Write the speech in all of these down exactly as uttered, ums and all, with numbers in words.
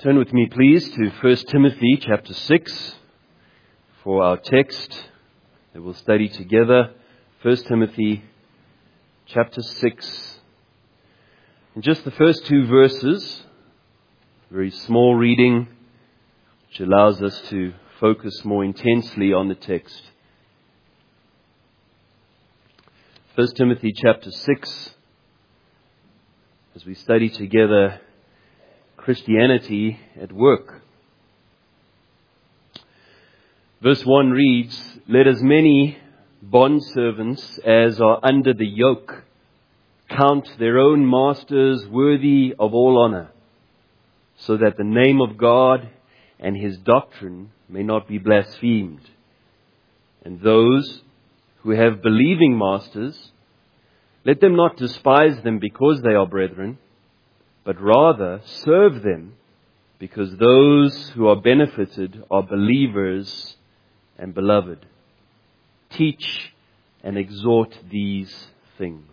Turn with me, please, to First Timothy chapter six for our text that we'll study together. First Timothy chapter six. In just the first two verses, very small reading, which allows us to focus more intensely on the text. First Timothy chapter six, as we study together Christianity at work. Verse one reads, "Let as many bondservants as are under the yoke count their own masters worthy of all honor, so that the name of God and His doctrine may not be blasphemed. And those who have believing masters, let them not despise them because they are brethren, but rather serve them, because those who are benefited are believers and beloved. Teach and exhort these things."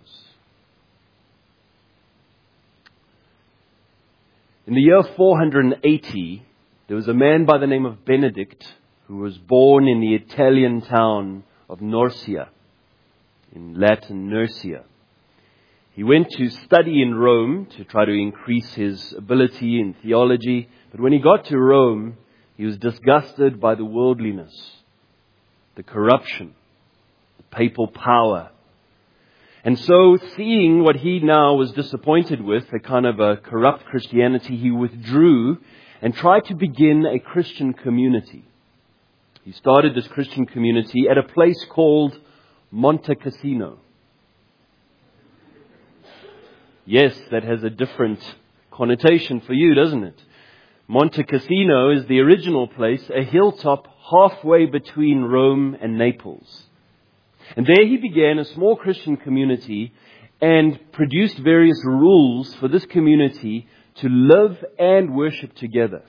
In the year four hundred eighty, there was a man by the name of Benedict who was born in the Italian town of Norcia, in Latin Nursia. He went to study in Rome to try to increase his ability in theology. But when he got to Rome, he was disgusted by the worldliness, the corruption, the papal power. And so, seeing what he now was disappointed with, a kind of a corrupt Christianity, he withdrew and tried to begin a Christian community. He started this Christian community at a place called Monte Cassino. Yes, that has a different connotation for you, doesn't it? Monte Cassino is the original place, a hilltop halfway between Rome and Naples. And there he began a small Christian community and produced various rules for this community to live and worship together.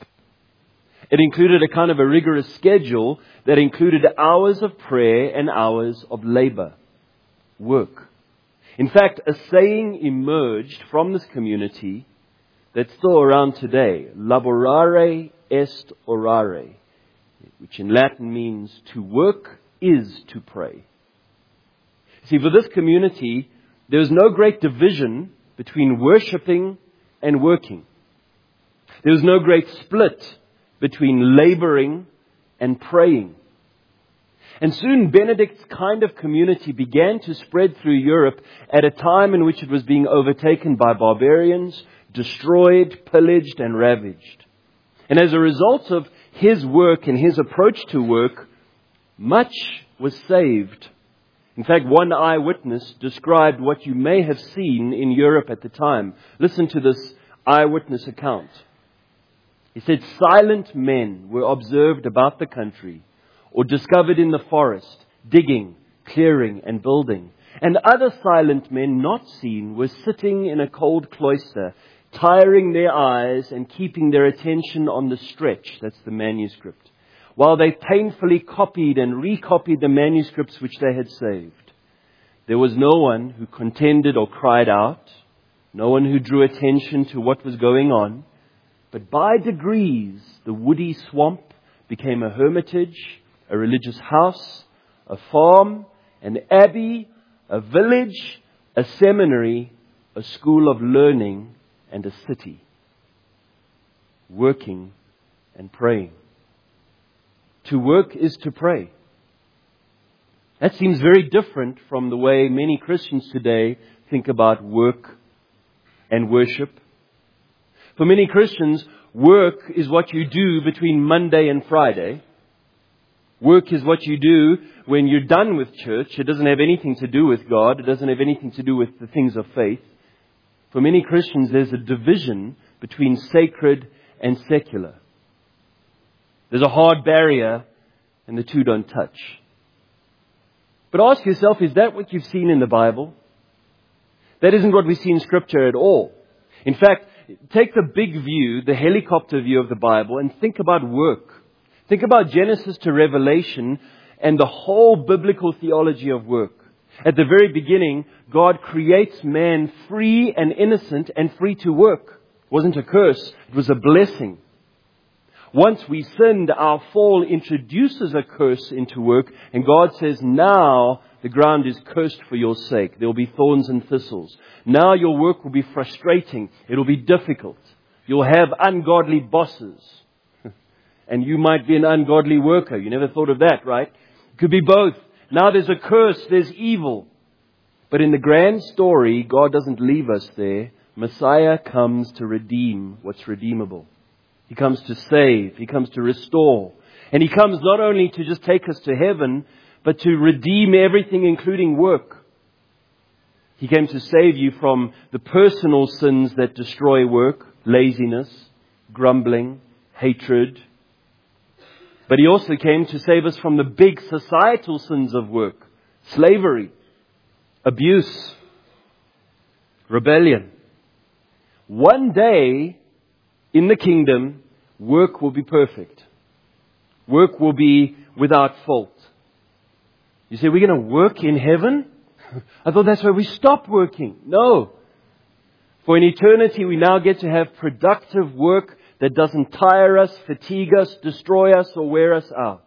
It included a kind of a rigorous schedule that included hours of prayer and hours of labor, work. In fact, a saying emerged from this community that's still around today, laborare est orare, which in Latin means to work is to pray. See, for this community, there was no great division between worshipping and working. There was no great split between laboring and praying. And soon Benedict's kind of community began to spread through Europe at a time in which it was being overtaken by barbarians, destroyed, pillaged, and ravaged. And as a result of his work and his approach to work, much was saved. In fact, one eyewitness described what you may have seen in Europe at the time. Listen to this eyewitness account. He said, "Silent men were observed about the country, or discovered in the forest, digging, clearing, and building. And other silent men not seen were sitting in a cold cloister, tiring their eyes and keeping their attention on the stretch," that's the manuscript, "while they painfully copied and recopied the manuscripts which they had saved. There was no one who contended or cried out, no one who drew attention to what was going on. But by degrees, the woody swamp became a hermitage, a religious house, a farm, an abbey, a village, a seminary, a school of learning, and a city." Working and praying. To work is to pray. That seems very different from the way many Christians today think about work and worship. For many Christians, work is what you do between Monday and Friday. Work is what you do when you're done with church. It doesn't have anything to do with God. It doesn't have anything to do with the things of faith. For many Christians, there's a division between sacred and secular. There's a hard barrier, and the two don't touch. But ask yourself, is that what you've seen in the Bible? That isn't what we see in Scripture at all. In fact, take the big view, the helicopter view of the Bible, and think about work. Think about Genesis to Revelation and the whole biblical theology of work. At the very beginning, God creates man free and innocent and free to work. It wasn't a curse, it was a blessing. Once we sinned, our fall introduces a curse into work, and God says, now the ground is cursed for your sake. There will be thorns and thistles. Now your work will be frustrating. It will be difficult. You'll have ungodly bosses. And you might be an ungodly worker. You never thought of that, right? It could be both. Now there's a curse, there's evil. But in the grand story, God doesn't leave us there. Messiah comes to redeem what's redeemable. He comes to save. He comes to restore. And He comes not only to just take us to heaven, but to redeem everything, including work. He came to save you from the personal sins that destroy work, laziness, grumbling, hatred. But He also came to save us from the big societal sins of work, slavery, abuse, rebellion. One day in the kingdom, work will be perfect. Work will be without fault. You say, we're going to work in heaven? I thought that's where we stop working. No. For in eternity, we now get to have productive work that doesn't tire us, fatigue us, destroy us, or wear us out.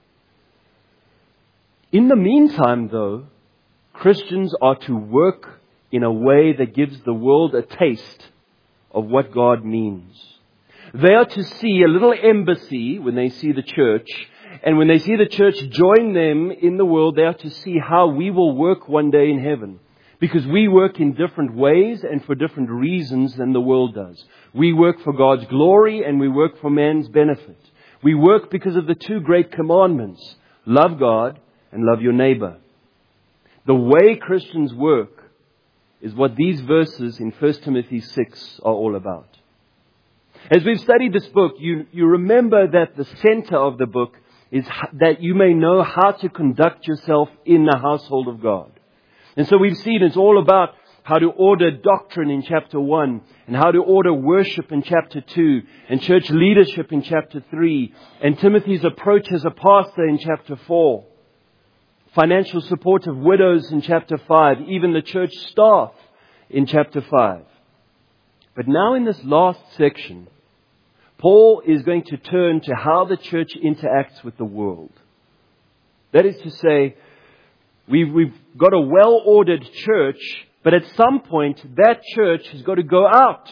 In the meantime, though, Christians are to work in a way that gives the world a taste of what God means. They are to see a little embassy when they see the church. And when they see the church join them in the world, they are to see how we will work one day in heaven. Because we work in different ways and for different reasons than the world does. We work for God's glory and we work for man's benefit. We work because of the two great commandments. Love God and love your neighbor. The way Christians work is what these verses in First Timothy six are all about. As we've studied this book, you, you remember that the center of the book is that you may know how to conduct yourself in the household of God. And so we've seen it's all about how to order doctrine in chapter one, and how to order worship in chapter two, and church leadership in chapter three, and Timothy's approach as a pastor in chapter four. Financial support of widows in chapter five, even the church staff in chapter five. But now in this last section, Paul is going to turn to how the church interacts with the world. That is to say, we've, we've got a well-ordered church, but at some point that church has got to go out.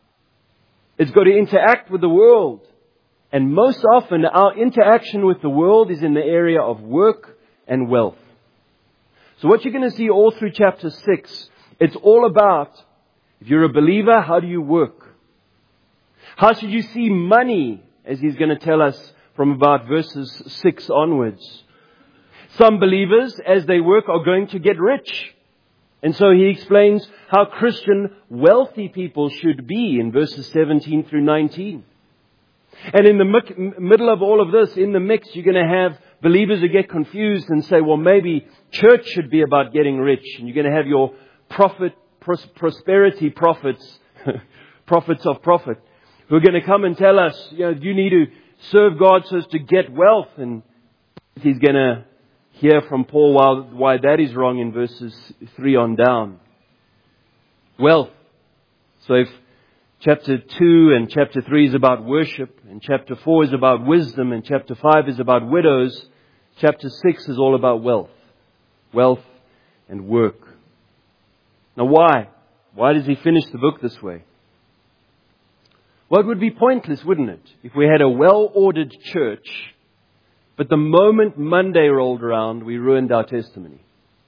It's got to interact with the world. And most often our interaction with the world is in the area of work and wealth. So what you're going to see all through chapter six, it's all about, if you're a believer, how do you work? How should you see money, as he's going to tell us from about verses six onwards. Some believers, as they work, are going to get rich. And so he explains how Christian wealthy people should be in verses seventeen through nineteen. And in the mi- middle of all of this, in the mix, you're going to have believers who get confused and say, well, maybe church should be about getting rich. And you're going to have your prophet, pros- prosperity prophets, prophets of profit, who are going to come and tell us, you know, you need to serve God so as to get wealth. And he's going to hear from Paul why, why that is wrong in verses three on down. Wealth. So if chapter two and chapter three is about worship, and chapter four is about wisdom, and chapter five is about widows, chapter six is all about wealth. Wealth and work. Now why? Why does he finish the book this way? Well, it would be pointless, wouldn't it, if we had a well-ordered church, but the moment Monday rolled around, we ruined our testimony.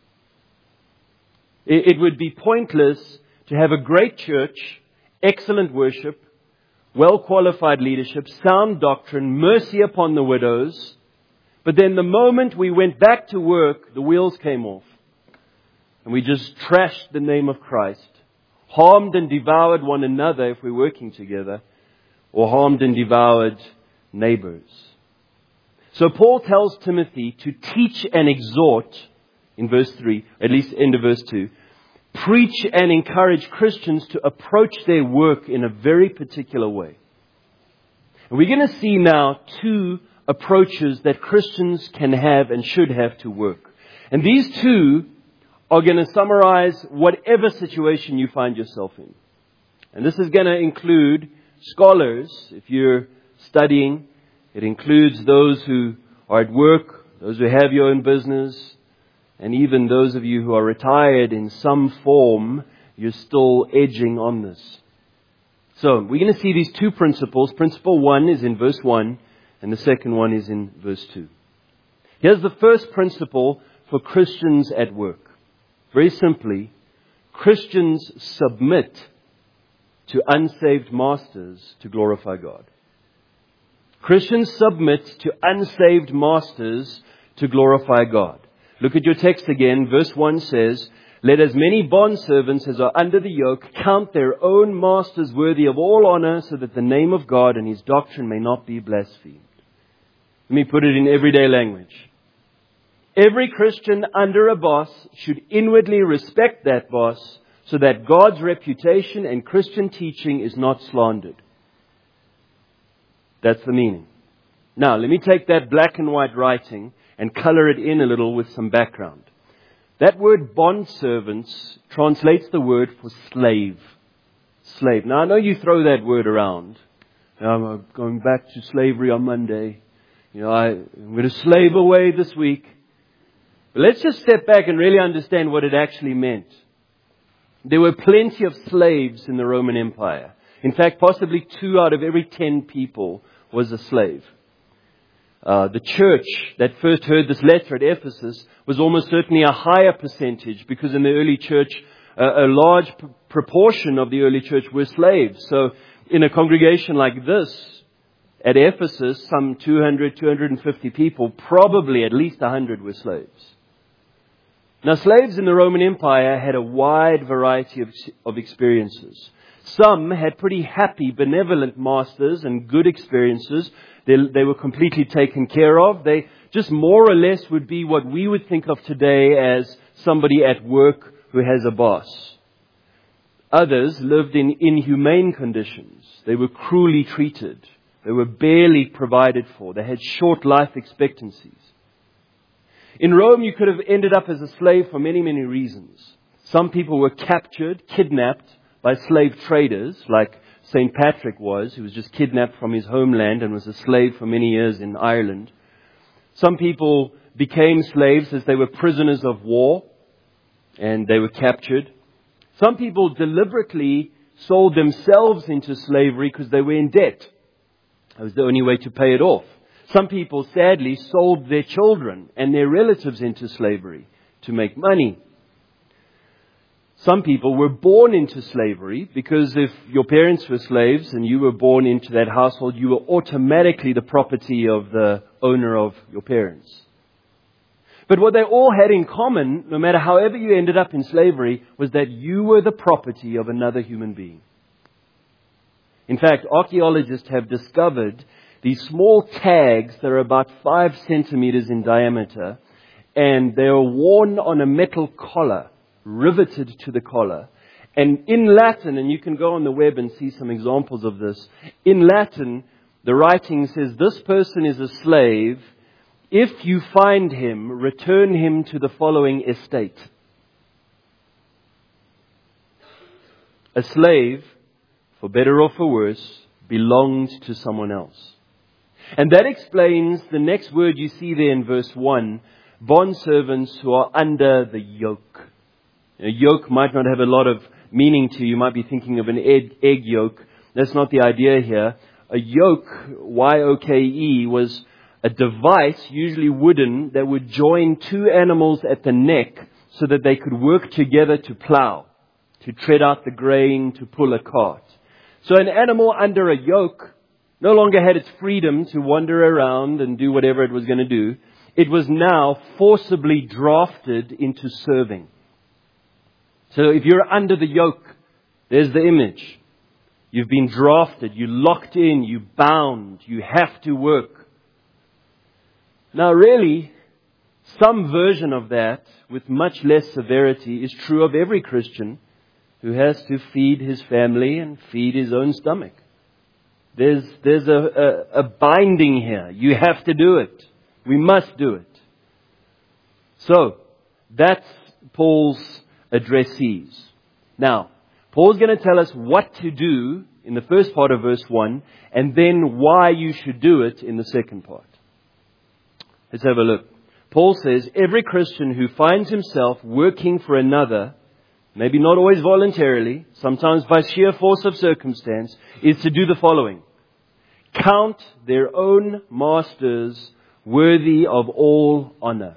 It would be pointless to have a great church, excellent worship, well-qualified leadership, sound doctrine, mercy upon the widows. But then the moment we went back to work, the wheels came off. And we just trashed the name of Christ. Harmed and devoured one another if we're working together. Or harmed and devoured neighbors. So Paul tells Timothy to teach and exhort, in verse three, at least end of verse two, preach and encourage Christians to approach their work in a very particular way. And we're going to see now two approaches that Christians can have and should have to work. And these two are going to summarize whatever situation you find yourself in. And this is going to include scholars, if you're studying It includes those who are at work, those who have your own business, and even those of you who are retired in some form, you're still edging on this. So, we're going to see these two principles. Principle one is in verse one, and the second one is in verse two. Here's the first principle for Christians at work. Very simply, Christians submit to unsaved masters to glorify God. Christians submit to unsaved masters to glorify God. Look at your text again. Verse one says, "Let as many bondservants as are under the yoke count their own masters worthy of all honor, so that the name of God and His doctrine may not be blasphemed." Let me put it in everyday language. Every Christian under a boss should inwardly respect that boss, so that God's reputation and Christian teaching is not slandered. That's the meaning. Now, let me take that black and white writing and color it in a little with some background. That word bondservants translates the word for slave. Slave. Now, I know you throw that word around. I'm going back to slavery on Monday. You know, I, I'm going to slave away this week. But let's just step back and really understand what it actually meant. There were plenty of slaves in the Roman Empire. In fact, possibly two out of every ten people was a slave. Uh, the church that first heard this letter at Ephesus was almost certainly a higher percentage, because in the early church, uh, a large p- proportion of the early church were slaves. So in a congregation like this, at Ephesus, some two hundred, two hundred fifty people, probably at least one hundred were slaves. Now, slaves in the Roman Empire had a wide variety of, of experiences. Some had pretty happy, benevolent masters and good experiences. They, they were completely taken care of. They just more or less would be what we would think of today as somebody at work who has a boss. Others lived in inhumane conditions. They were cruelly treated. They were barely provided for. They had short life expectancies. In Rome, you could have ended up as a slave for many, many reasons. Some people were captured, kidnapped by slave traders, like Saint Patrick was, who was just kidnapped from his homeland and was a slave for many years in Ireland. Some people became slaves as they were prisoners of war and they were captured. Some people deliberately sold themselves into slavery because they were in debt. That was the only way to pay it off. Some people, sadly, sold their children and their relatives into slavery to make money. Some people were born into slavery because if your parents were slaves and you were born into that household, you were automatically the property of the owner of your parents. But what they all had in common, no matter however you ended up in slavery, was that you were the property of another human being. In fact, archaeologists have discovered these small tags that are about five centimeters in diameter, and they are worn on a metal collar, riveted to the collar. And in Latin, and you can go on the web and see some examples of this, in Latin, the writing says, "This person is a slave. If you find him, return him to the following estate." A slave, for better or for worse, belonged to someone else. And that explains the next word you see there in verse one, bondservants who are under the yoke. A yoke might not have a lot of meaning to you. You might be thinking of an egg, egg yolk. That's not the idea here. A yoke, Y O K E, was a device, usually wooden, that would join two animals at the neck so that they could work together to plow, to tread out the grain, to pull a cart. So an animal under a yoke no longer had its freedom to wander around and do whatever it was going to do. It was now forcibly drafted into serving. So if you're under the yoke, there's the image. You've been drafted, you're locked in, you're bound, you have to work. Now really, some version of that, with much less severity, is true of every Christian who has to feed his family and feed his own stomach. There's, there's a, a, a binding here. You have to do it. We must do it. So, that's Paul's addressees. Now, Paul's going to tell us what to do in the first part of verse one, and then why you should do it in the second part. Let's have a look. Paul says, every Christian who finds himself working for another, maybe not always voluntarily, sometimes by sheer force of circumstance, is to do the following. Count their own masters worthy of all honor.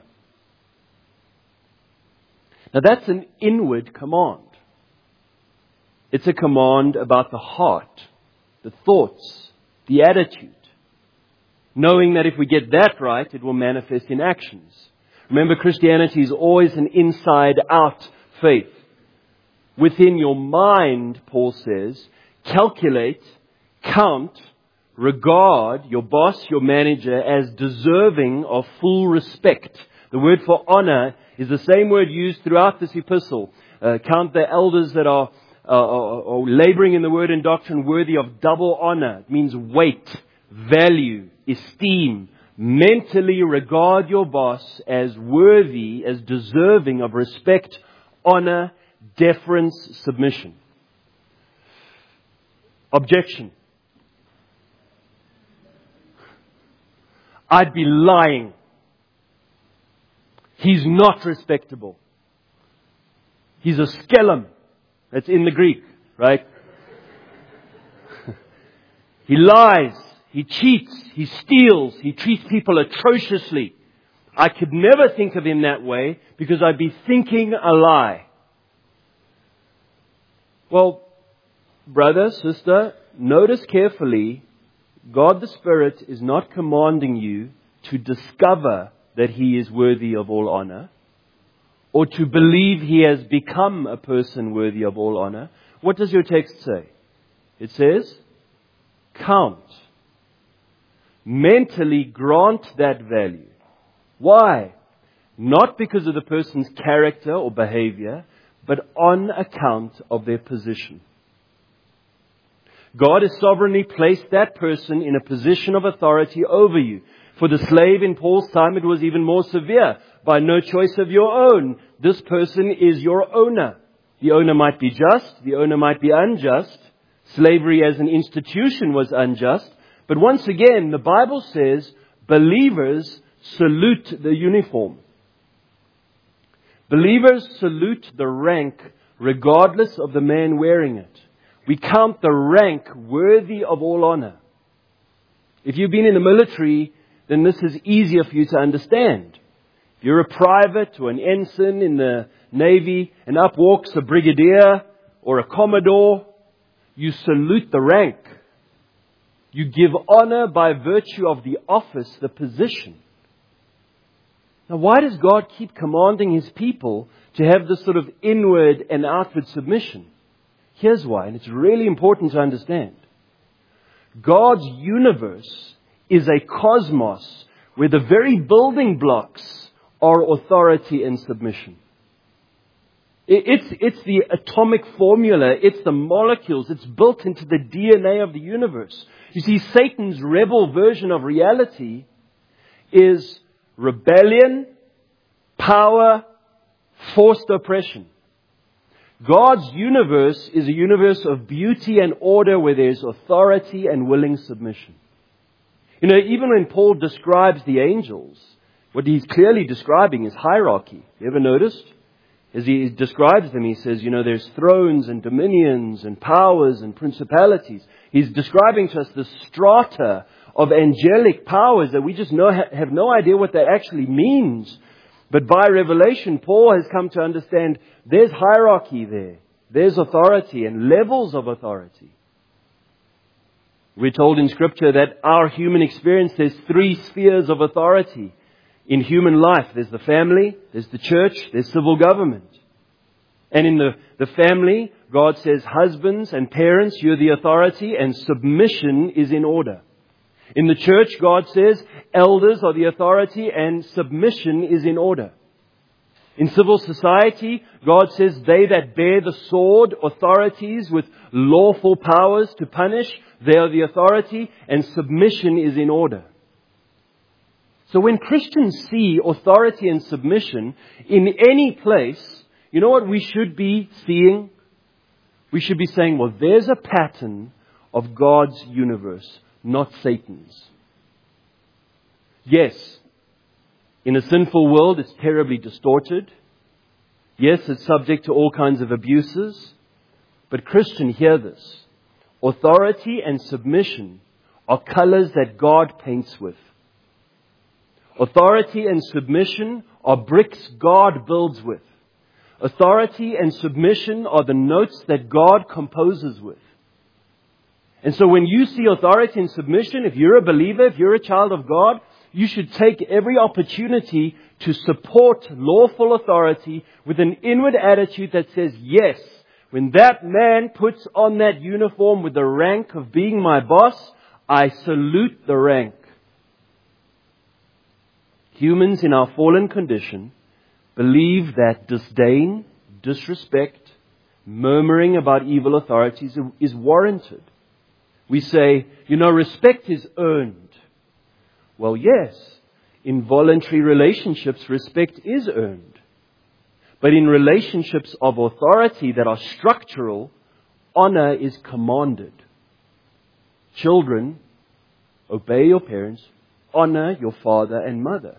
Now that's an inward command. It's a command about the heart, the thoughts, the attitude. Knowing that if we get that right, it will manifest in actions. Remember, Christianity is always an inside-out faith. Within your mind, Paul says, calculate, count, regard your boss, your manager, as deserving of full respect. The word for honor is the same word used throughout this epistle. Uh, count the elders that are, uh, are, are laboring in the word and doctrine worthy of double honor. It means weight, value, esteem. Mentally regard your boss as worthy, as deserving of respect, honor, deference, submission. Objection. I'd be lying. He's not respectable. He's a skelem. That's in the Greek, right? He lies. He cheats. He steals. He treats people atrociously. I could never think of him that way because I'd be thinking a lie. Well, brother, sister, notice carefully, God the Spirit is not commanding you to discover that He is worthy of all honor or to believe He has become a person worthy of all honor. What does your text say? It says, count. Mentally grant that value. Why? Not because of the person's character or behavior, but on account of their position. God has sovereignly placed that person in a position of authority over you. For the slave in Paul's time, it was even more severe. By no choice of your own, this person is your owner. The owner might be just, the owner might be unjust. Slavery as an institution was unjust. But once again, the Bible says, believers salute the uniform. Believers salute the rank regardless of the man wearing it. We count the rank worthy of all honor. If you've been in the military, then this is easier for you to understand. If you're a private or an ensign in the Navy, and up walks a brigadier or a commodore, you salute the rank. You give honor by virtue of the office, the position. Now, why does God keep commanding His people to have this sort of inward and outward submission? Here's why, and it's really important to understand. God's universe is a cosmos where the very building blocks are authority and submission. It's, it's the atomic formula, it's the molecules, it's built into the D N A of the universe. You see, Satan's rebel version of reality is rebellion, power, forced oppression. God's universe is a universe of beauty and order where there's authority and willing submission. You know, even when Paul describes the angels, what he's clearly describing is hierarchy. You ever noticed? As he describes them, he says, you know, there's thrones and dominions and powers and principalities. He's describing to us the strata of angelic powers that we just know, have no idea what that actually means. But by revelation, Paul has come to understand there's hierarchy there. There's authority and levels of authority. We're told in Scripture that our human experience, there's three spheres of authority. In human life, there's the family, there's the church, there's civil government. And in the, the family, God says, husbands and parents, you're the authority, and submission is in order. In the church, God says, elders are the authority, and submission is in order. In civil society, God says, they that bear the sword, authorities with lawful powers to punish, they are the authority, and submission is in order. So when Christians see authority and submission in any place, you know what we should be seeing? We should be saying, well, there's a pattern of God's universe, not Satan's. Yes, in a sinful world, it's terribly distorted. Yes, it's subject to all kinds of abuses. But Christian, hear this. Authority and submission are colors that God paints with. Authority and submission are bricks God builds with. Authority and submission are the notes that God composes with. And so when you see authority and submission, if you're a believer, if you're a child of God, you should take every opportunity to support lawful authority with an inward attitude that says, yes, when that man puts on that uniform with the rank of being my boss, I salute the rank. Humans in our fallen condition believe that disdain, disrespect, murmuring about evil authorities is warranted. We say, you know, respect is earned. Well, yes, in voluntary relationships, respect is earned. But in relationships of authority that are structural, honor is commanded. Children, obey your parents, honor your father and mother.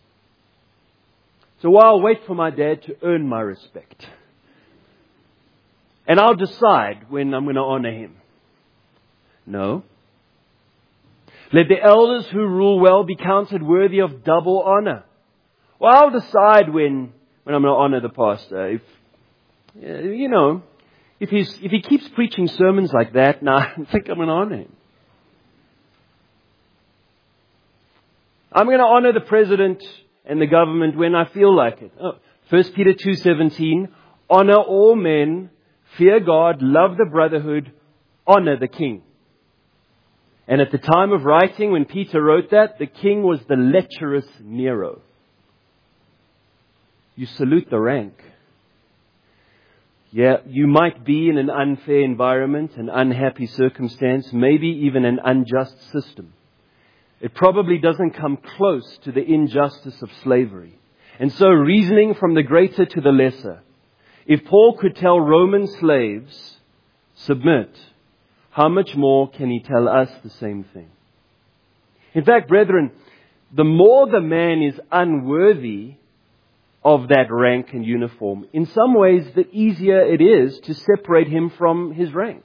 So I'll wait for my dad to earn my respect. And I'll decide when I'm going to honor him. No. Let the elders who rule well be counted worthy of double honor. Well, I'll decide when, when I'm going to honor the pastor. If, you know, if he's, if he keeps preaching sermons like that, now I think I'm going to honor him. I'm going to honor the president and the government when I feel like it. Oh, First Peter two seventeen, honor all men, fear God, love the brotherhood, honor the king. And at the time of writing, when Peter wrote that, the king was the lecherous Nero. You salute the rank. Yeah, you might be in an unfair environment, an unhappy circumstance, maybe even an unjust system. It probably doesn't come close to the injustice of slavery. And so, reasoning from the greater to the lesser, if Paul could tell Roman slaves, submit, how much more can he tell us the same thing? In fact, brethren, the more the man is unworthy of that rank and uniform, in some ways, the easier it is to separate him from his rank.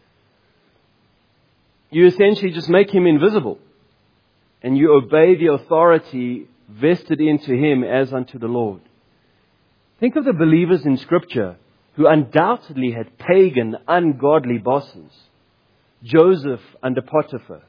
You essentially just make him invisible, and you obey the authority vested into him as unto the Lord. Think of the believers in Scripture who undoubtedly had pagan, ungodly bosses. Joseph under Potiphar.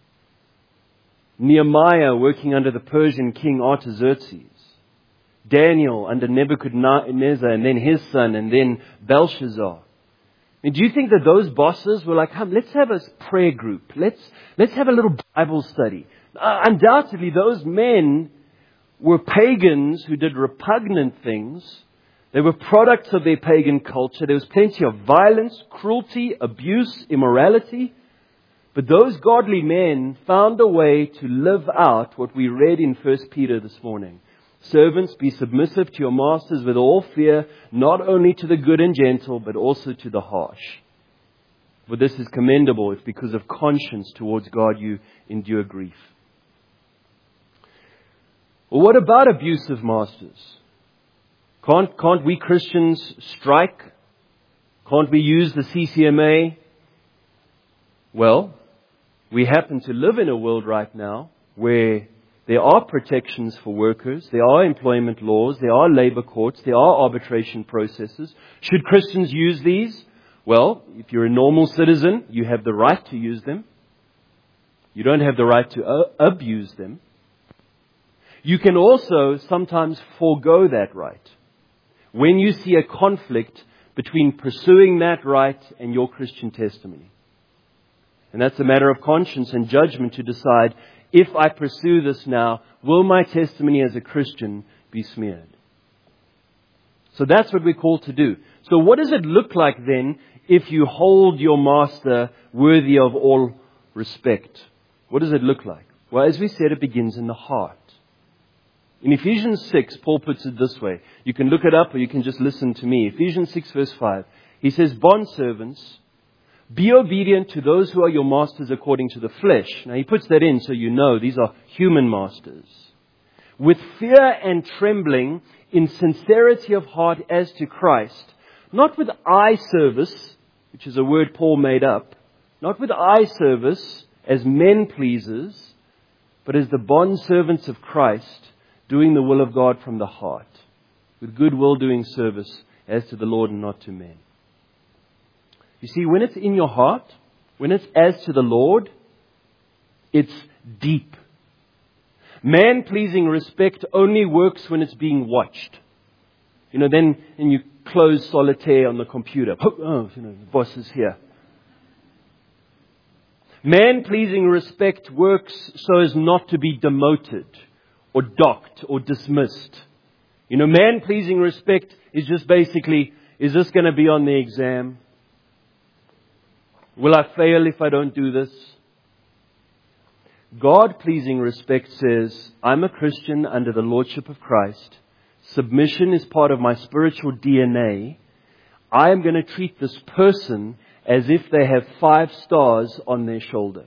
Nehemiah working under the Persian king Artaxerxes. Daniel under Nebuchadnezzar and then his son and then Belshazzar. And do you think that those bosses were like, come, let's have a prayer group. Let's, let's have a little Bible study. Uh, undoubtedly, those men were pagans who did repugnant things. They were products of their pagan culture. There was plenty of violence, cruelty, abuse, immorality. But those godly men found a way to live out what we read in First Peter this morning. Servants, be submissive to your masters with all fear, not only to the good and gentle, but also to the harsh. For this is commendable if because of conscience towards God you endure grief. Well, what about abusive masters? Can't, can't we Christians strike? Can't we use the C C M A? Well, we happen to live in a world right now where there are protections for workers, there are employment laws, there are labor courts, there are arbitration processes. Should Christians use these? Well, if you're a normal citizen, you have the right to use them. You don't have the right to uh, abuse them. You can also sometimes forego that right when you see a conflict between pursuing that right and your Christian testimony. And that's a matter of conscience and judgment to decide, if I pursue this now, will my testimony as a Christian be smeared? So that's what we're called to do. So what does it look like then if you hold your master worthy of all respect? What does it look like? Well, as we said, it begins in the heart. In Ephesians six, Paul puts it this way. You can look it up or you can just listen to me. Ephesians six verse five. He says, bondservants, Be obedient to those who are your masters according to the flesh. Now he puts that in so you know these are human masters. With fear and trembling, in sincerity of heart as to Christ. Not with eye service, which is a word Paul made up. Not with eye service as men pleasers, but as the bondservants of Christ, doing the will of God from the heart. With good will doing service as to the Lord and not to men. You see, when it's in your heart, when it's as to the Lord, it's deep. Man-pleasing respect only works when it's being watched. You know, then and you close solitaire on the computer. Oh, you know, the boss is here. Man-pleasing respect works so as not to be demoted or docked or dismissed. You know, man-pleasing respect is just basically, is this going to be on the exam? Will I fail if I don't do this? God-pleasing respect says, I'm a Christian under the Lordship of Christ. Submission is part of my spiritual D N A. I am going to treat this person as if they have five stars on their shoulder.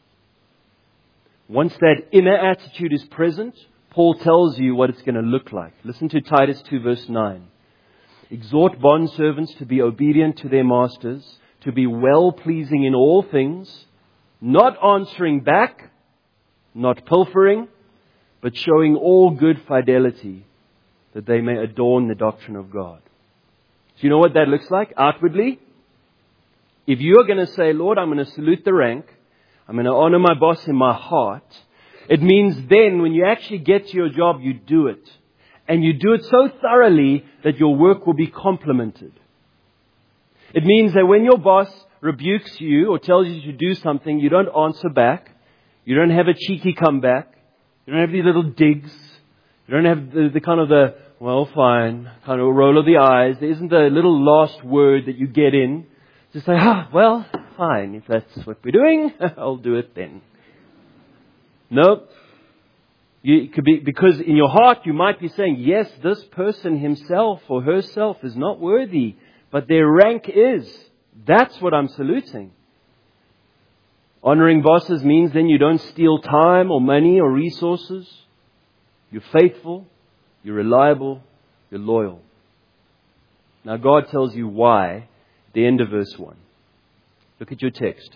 Once that inner attitude is present, Paul tells you what it's going to look like. Listen to Titus two verse nine. Exhort bondservants to be obedient to their masters, to be well-pleasing in all things, not answering back, not pilfering, but showing all good fidelity, that they may adorn the doctrine of God. Do you know what that looks like outwardly? If you are going to say, Lord, I'm going to salute the rank, I'm going to honor my boss in my heart, it means then when you actually get to your job, you do it. And you do it so thoroughly that your work will be complimented. It means that when your boss rebukes you or tells you to do something, you don't answer back. You don't have a cheeky comeback. You don't have these little digs. You don't have the, the kind of the, well, fine, kind of roll of the eyes. There isn't a little last word that you get in. Just say, ah, well, fine. If that's what we're doing, I'll do it then. Nope. You, it could be, because in your heart you might be saying, yes, this person himself or herself is not worthy, but their rank is. That's what I'm saluting. Honoring bosses means then you don't steal time or money or resources. You're faithful, you're reliable, you're loyal. Now God tells you why at the end of verse one. Look at your text.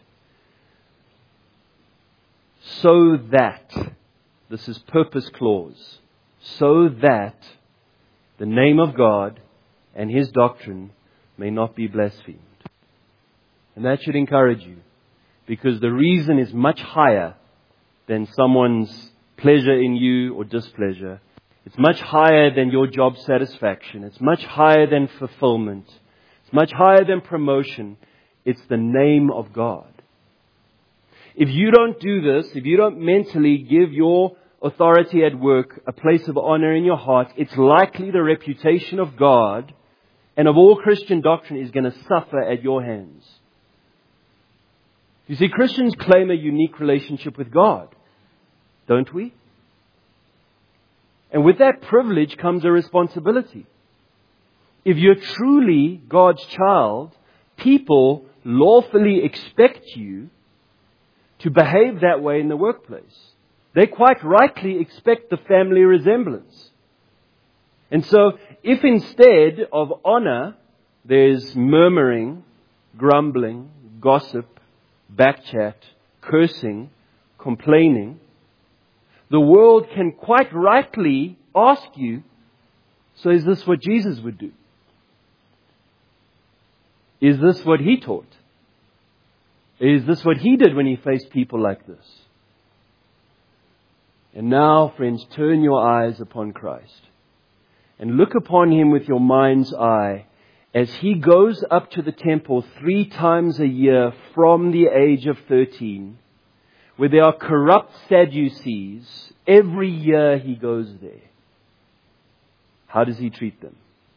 So that, this is purpose clause, so that the name of God and His doctrine may not be blasphemed. And that should encourage you, because the reason is much higher than someone's pleasure in you or displeasure. It's much higher than your job satisfaction. It's much higher than fulfillment. It's much higher than promotion. It's the name of God. If you don't do this, if you don't mentally give your authority at work a place of honor in your heart, it's likely the reputation of God and of all Christian doctrine is going to suffer at your hands. You see, Christians claim a unique relationship with God, don't we? And with that privilege comes a responsibility. If you're truly God's child, people lawfully expect you to behave that way in the workplace. They quite rightly expect the family resemblance. And so, if instead of honor, there's murmuring, grumbling, gossip, backchat, cursing, complaining, the world can quite rightly ask you, so is this what Jesus would do? Is this what He taught? Is this what He did when He faced people like this? And now, friends, turn your eyes upon Christ and look upon Him with your mind's eye as He goes up to the temple three times a year from the age of thirteen, where there are corrupt Sadducees. Every year He goes there. How does He treat them?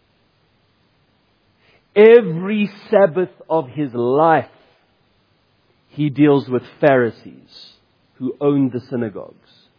Every Sabbath of His life, He deals with Pharisees who owned the synagogues.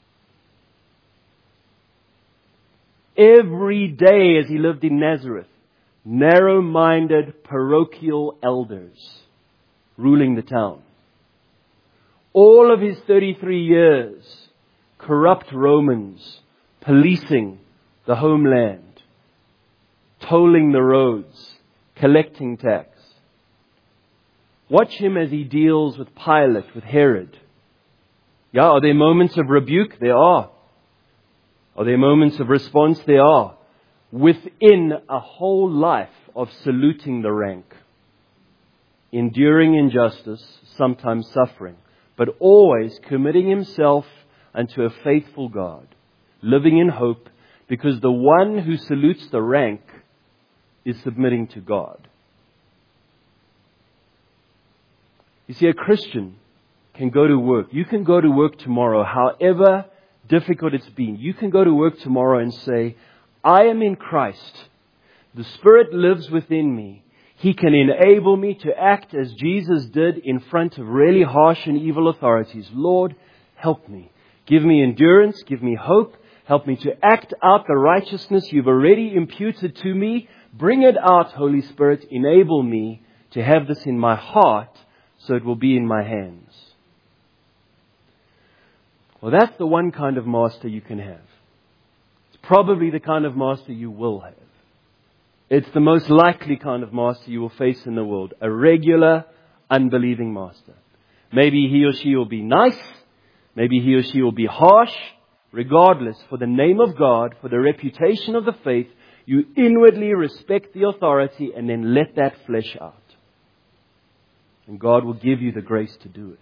Every day as He lived in Nazareth, narrow-minded parochial elders ruling the town. All of his thirty-three years, corrupt Romans policing the homeland, tolling the roads, collecting tax. Watch him as he deals with Pilate, with Herod. Yeah, are there moments of rebuke? There are. Are there moments of response? There are. Within a whole life of saluting the rank, enduring injustice, sometimes suffering, but always committing himself unto a faithful God, living in hope, because the one who salutes the rank is submitting to God. You see, a Christian can go to work. You can go to work tomorrow, however difficult it's been. You can go to work tomorrow and say, I am in Christ. The Spirit lives within me. He can enable me to act as Jesus did in front of really harsh and evil authorities. Lord, help me. Give me endurance. Give me hope. Help me to act out the righteousness you've already imputed to me. Bring it out, Holy Spirit. Enable me to have this in my heart so it will be in my hands. Well, that's the one kind of master you can have. It's probably the kind of master you will have. It's the most likely kind of master you will face in the world. A regular, unbelieving master. Maybe he or she will be nice. Maybe he or she will be harsh. Regardless, for the name of God, for the reputation of the faith, you inwardly respect the authority and then let that flesh out. And God will give you the grace to do it.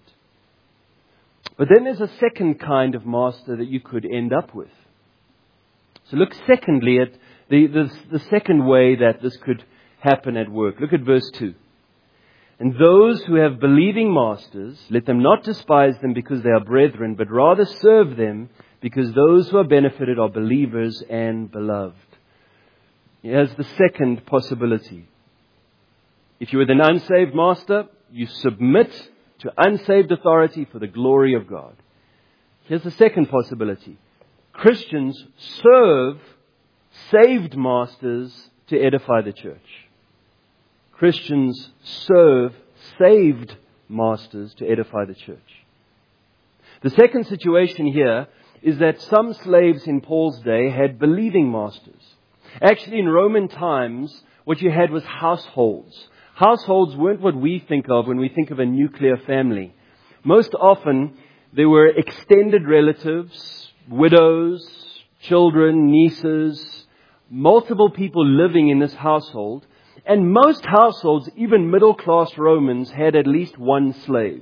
But then there's a second kind of master that you could end up with. So look secondly at the, the, the second way that this could happen at work. Look at verse two. And those who have believing masters, let them not despise them because they are brethren, but rather serve them because those who are benefited are believers and beloved. Here's the second possibility. If you're with an unsaved master, you submit to unsaved authority for the glory of God. Here's the second possibility. Christians serve saved masters to edify the church. Christians serve saved masters to edify the church. The second situation here is that some slaves in Paul's day had believing masters. Actually, in Roman times, what you had was households. Households weren't what we think of when we think of a nuclear family. Most often, there were extended relatives, widows, children, nieces, multiple people living in this household. And most households, even middle-class Romans, had at least one slave.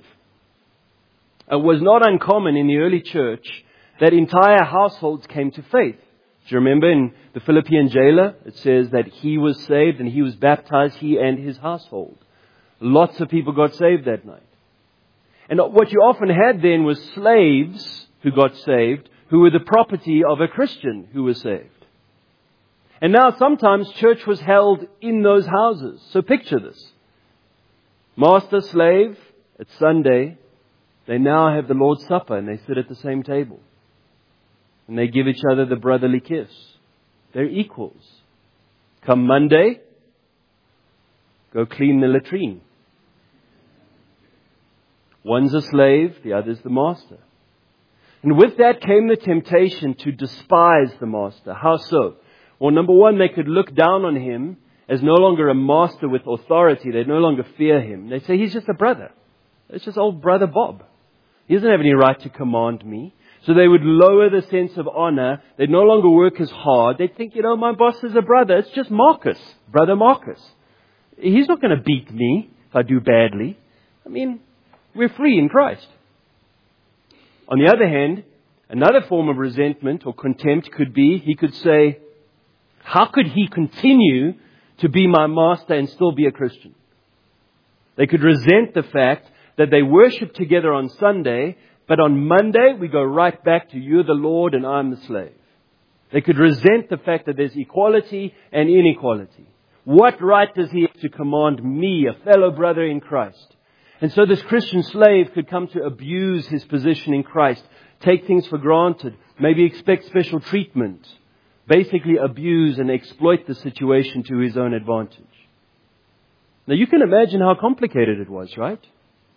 It was not uncommon in the early church that entire households came to faith. Do you remember in the Philippian jailer, it says that he was saved and he was baptized, he and his household. Lots of people got saved that night. And what you often had then was slaves who got saved, who were the property of a Christian who was saved. And now sometimes church was held in those houses. So picture this. Master, slave, it's Sunday. They now have the Lord's Supper and they sit at the same table. And they give each other the brotherly kiss. They're equals. Come Monday, go clean the latrine. One's a slave, the other's the master. And with that came the temptation to despise the master. How so? Well, number one, they could look down on him as no longer a master with authority. They'd no longer fear him. They'd say, he's just a brother. It's just old brother Bob. He doesn't have any right to command me. So they would lower the sense of honor. They'd no longer work as hard. They'd think, you know, my boss is a brother. It's just Marcus, brother Marcus. He's not going to beat me if I do badly. I mean, we're free in Christ. On the other hand, another form of resentment or contempt could be, he could say, how could he continue to be my master and still be a Christian? They could resent the fact that they worship together on Sunday, but on Monday, we go right back to you're the Lord and I'm the slave. They could resent the fact that there's equality and inequality. What right does he have to command me, a fellow brother in Christ? And so this Christian slave could come to abuse his position in Christ, take things for granted, maybe expect special treatment, basically abuse and exploit the situation to his own advantage. Now you can imagine how complicated it was, right?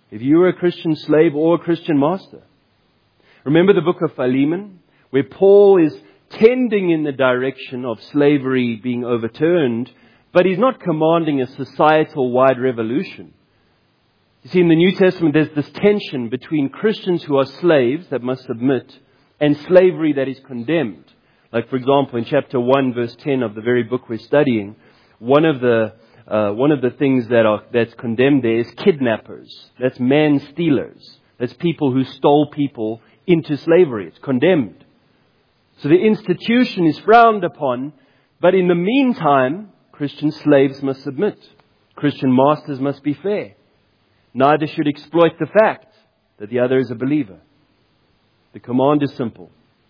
if you were a Christian slave or a Christian master. Remember the book of Philemon, where Paul is tending in the direction of slavery being overturned, but he's not commanding a societal-wide revolution. You see, in the New Testament, there's this tension between Christians who are slaves that must submit and slavery that is condemned. Like, for example, in chapter one, verse ten of the very book we're studying, one of the uh, one of the things that are that's condemned there is kidnappers. That's man-stealers. That's people who stole people into slavery. It's condemned. So the institution is frowned upon, but in the meantime, Christian slaves must submit. Christian masters must be fair. Neither should exploit the fact that the other is a believer. The command is simple.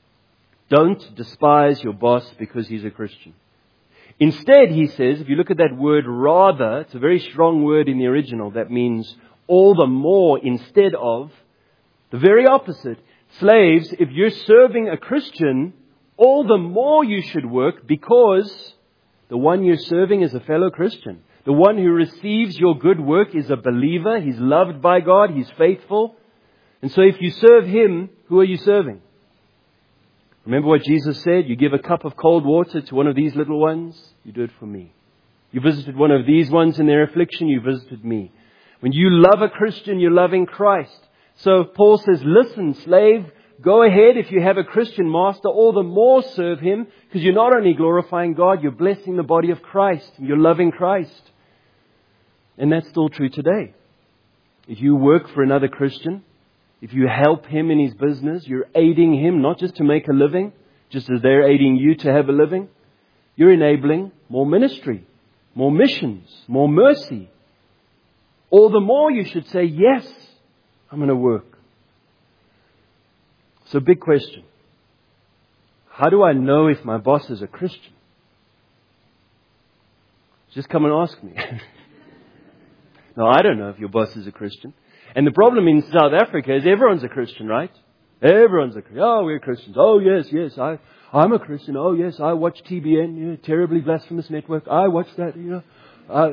Don't despise your boss because he's a Christian. Instead, he says, if you look at that word rather, it's a very strong word in the original. That means all the more instead of. The very opposite. Slaves, if you're serving a Christian, all the more you should work because the one you're serving is a fellow Christian. The one who receives your good work is a believer. He's loved by God. He's faithful. And so if you serve him, who are you serving? Remember what Jesus said? You give a cup of cold water to one of these little ones, you do it for me. You visited one of these ones in their affliction, you visited me. When you love a Christian, you're loving Christ. So Paul says, listen, slave, go ahead. If you have a Christian master, all the more serve him, because you're not only glorifying God, you're blessing the body of Christ. You're loving Christ. And that's still true today. If you work for another Christian, if you help him in his business, you're aiding him not just to make a living, just as they're aiding you to have a living. You're enabling more ministry, more missions, more mercy. All the more you should say, yes, I'm going to work. So big question. How do I know if my boss is a Christian? Just come and ask me. No, I don't know if your boss is a Christian. And the problem in South Africa is everyone's a Christian, right? Everyone's a Christian. Oh, we're Christians. Oh, yes, yes, I, I'm a Christian. Oh, yes, I watch T B N, you know, Terribly Blasphemous Network. I watch that, you know. I,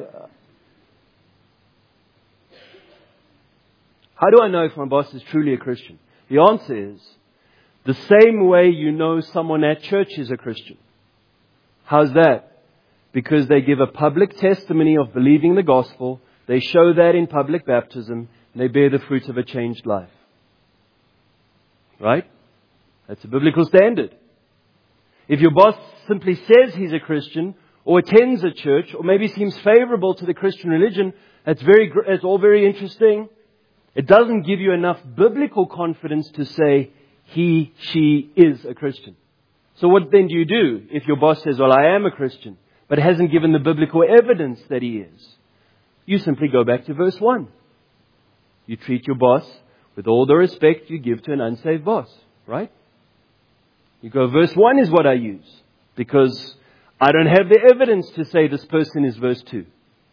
how do I know if my boss is truly a Christian? The answer is the same way you know someone at church is a Christian. How's that? Because they give a public testimony of believing the gospel. They show that in public baptism. They bear the fruit of a changed life. Right? That's a biblical standard. If your boss simply says he's a Christian, or attends a church, or maybe seems favorable to the Christian religion, that's very, that's all very interesting. It doesn't give you enough biblical confidence to say he, she is a Christian. So what then do you do if your boss says, well, I am a Christian, but hasn't given the biblical evidence that he is? You simply go back to verse one. You treat your boss with all the respect you give to an unsaved boss, right? You go, verse one is what I use, because I don't have the evidence to say this person is verse two.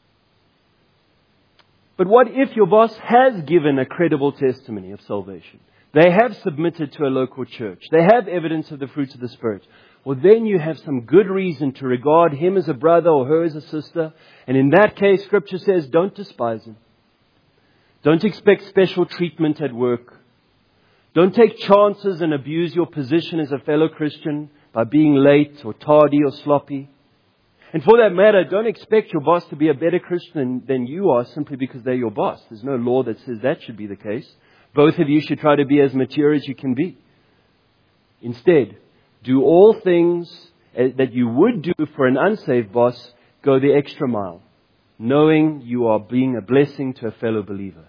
But what if your boss has given a credible testimony of salvation? They have submitted to a local church. They have evidence of the fruits of the Spirit. Well, then you have some good reason to regard him as a brother or her as a sister. And in that case, Scripture says, don't despise him. Don't expect special treatment at work. Don't take chances and abuse your position as a fellow Christian by being late or tardy or sloppy. And for that matter, don't expect your boss to be a better Christian than you are simply because they're your boss. There's no law that says that should be the case. Both of you should try to be as mature as you can be. Instead, do all things that you would do for an unsaved boss, go the extra mile, knowing you are being a blessing to a fellow believer.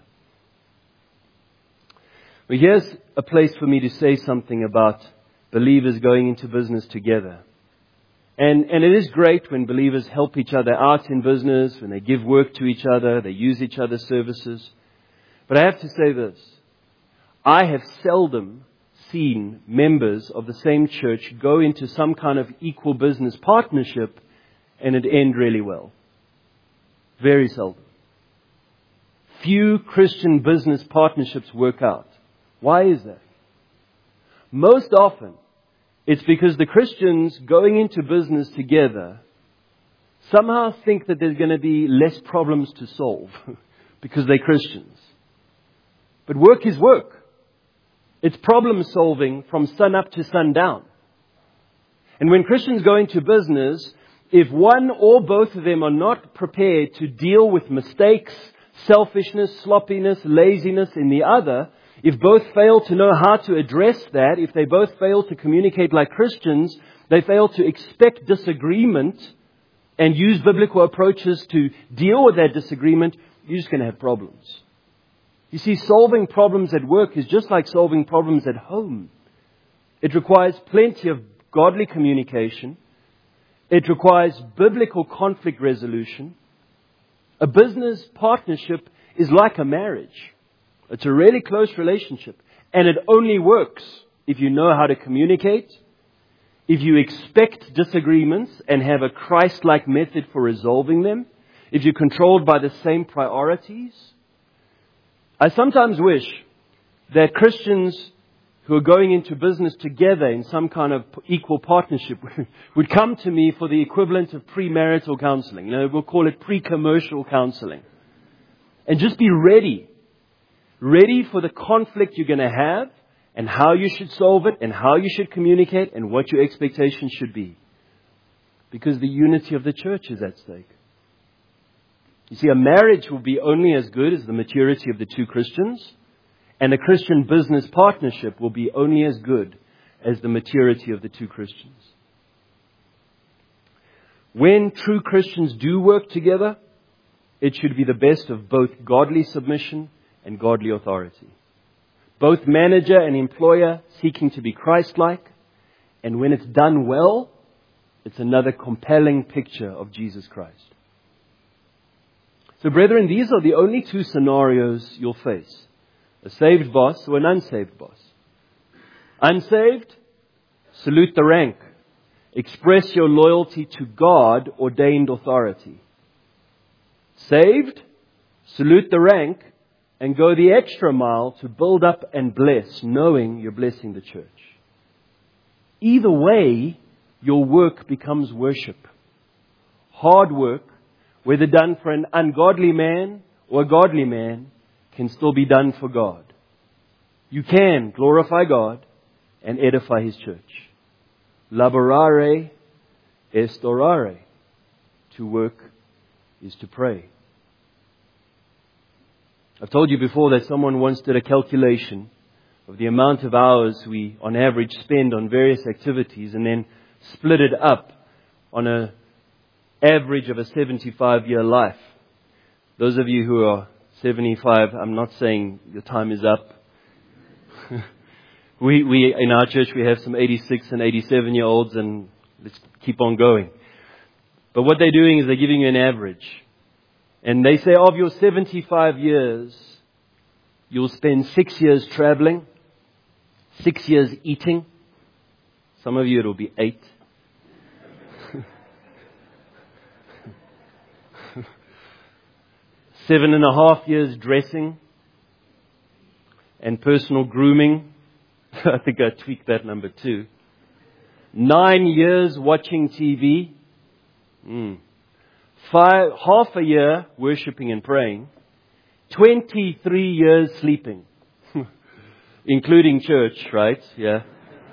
Well, here's a place for me to say something about believers going into business together. And, and it is great when believers help each other out in business, when they give work to each other, they use each other's services. But I have to say this. I have seldom seen members of the same church go into some kind of equal business partnership and it end really well. Very seldom. Few Christian business partnerships work out. Why is that? Most often, it's because the Christians going into business together somehow think that there's going to be less problems to solve because they're Christians. But work is work. It's problem solving from sun up to sundown. And when Christians go into business, if one or both of them are not prepared to deal with mistakes, selfishness, sloppiness, laziness in the other, if both fail to know how to address that, if they both fail to communicate like Christians, they fail to expect disagreement and use biblical approaches to deal with that disagreement, you're just going to have problems. You see, solving problems at work is just like solving problems at home. It requires plenty of godly communication. It requires biblical conflict resolution. A business partnership is like a marriage. It's a really close relationship. And it only works if you know how to communicate, if you expect disagreements and have a Christ-like method for resolving them, if you're controlled by the same priorities. I sometimes wish that Christians who are going into business together in some kind of equal partnership would come to me for the equivalent of premarital counseling. You know, we'll call it pre-commercial counseling. And just be ready. Ready for the conflict you're going to have and how you should solve it and how you should communicate and what your expectations should be. Because the unity of the church is at stake. You see, a marriage will be only as good as the maturity of the two Christians. And a Christian business partnership will be only as good as the maturity of the two Christians. When true Christians do work together, it should be the best of both godly submission and godly authority. Both manager and employer seeking to be Christ-like. And when it's done well, it's another compelling picture of Jesus Christ. So brethren, these are the only two scenarios you'll face. A saved boss or an unsaved boss. Unsaved, salute the rank. Express your loyalty to God-ordained authority. Saved, salute the rank and go the extra mile to build up and bless, knowing you're blessing the church. Either way, your work becomes worship. Hard work, whether done for an ungodly man or a godly man, can still be done for God. You can glorify God and edify His church. Laborare est orare. To work is to pray. I've told you before that someone once did a calculation of the amount of hours we on average spend on various activities and then split it up on an average of a seventy-five year life. Those of you who are seventy-five, I'm not saying your time is up. we, we, in our church, we have some eighty-six and eighty-seven year olds, and let's keep on going. But what they're doing is they're giving you an average. And they say of your seventy-five years, you'll spend six years traveling, six years eating. Some of you it'll be eight. Seven and a half years dressing and personal grooming. I think I tweaked that number too. Nine years watching T V. Mm. Five, half a year worshipping and praying. Twenty-three years sleeping. Including church, right? Yeah.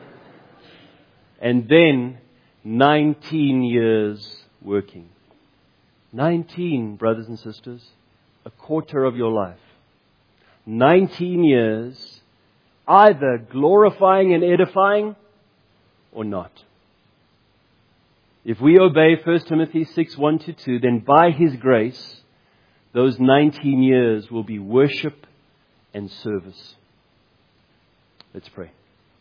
And then nineteen years working. Nineteen, brothers and sisters. A quarter of your life. Nineteen years either glorifying and edifying or not. If we obey First Timothy six, one to two, then by His grace, those nineteen years will be worship and service. Let's pray.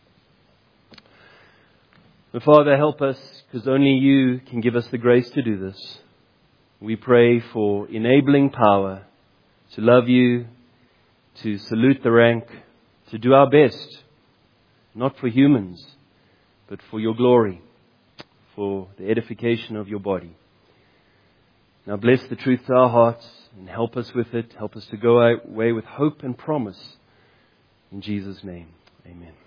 The Father, help us, because only You can give us the grace to do this. We pray for enabling power to love You, to salute the rank, to do our best, not for humans, but for Your glory, for the edification of Your body. Now bless the truth to our hearts and help us with it. Help us to go away with hope and promise. In Jesus' name, amen.